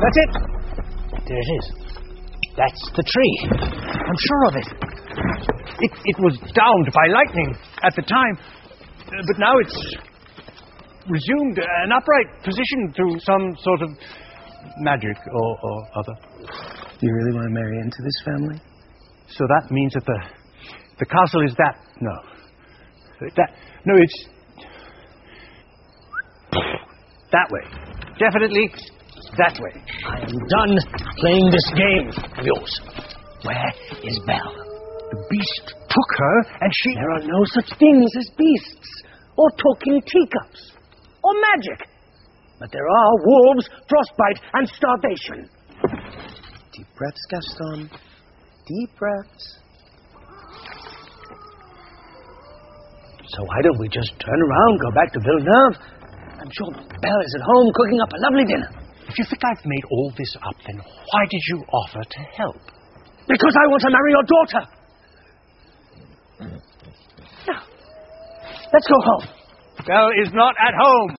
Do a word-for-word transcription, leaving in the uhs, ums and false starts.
That's it. There it is. That's the tree. I'm sure of it. It, it was downed by lightning at the time, uh, but now it's resumed an upright position through some sort of magic or, or other. Do you really want to marry into this family? So that means that the the castle is that... No. That... No, it's... That way. Definitely that way. I am done playing this game of yours. Where is Belle? The beast took her, and she... There are no such things as beasts, or talking teacups, or magic. But there are wolves, frostbite, and starvation. Deep breaths, Gaston. Deep breaths. So why don't we just turn around, go back to Villeneuve? I'm sure Belle is at home cooking up a lovely dinner. If you think I've made all this up, then why did you offer to help? Because I want to marry your daughter. Now, let's go home. Belle is not at home.